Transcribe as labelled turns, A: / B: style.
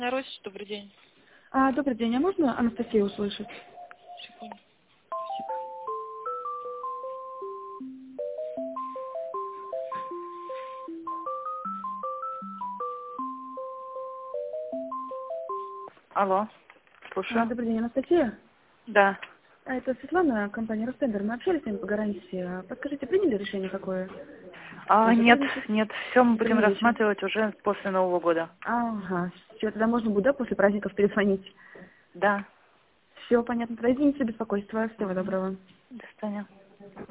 A: Росич, добрый день.
B: Добрый день, а можно Анастасию услышать?
A: Секунду. Алло, слушаю.
B: Добрый день, Анастасия.
A: Да.
B: Это Светлана, компания Ростендер. Мы общались с вами по гарантии. Подскажите, приняли решение какое?
A: Нет, нет, все мы будем
B: Приняли еще?
A: рассматривать уже после Нового года.
B: Ага, все, тогда можно будет, да, после праздников перезвонить?
A: Да.
B: Все, понятно. Тогда извините за беспокойство. Всего
A: Мгм.
B: доброго.
A: До свидания.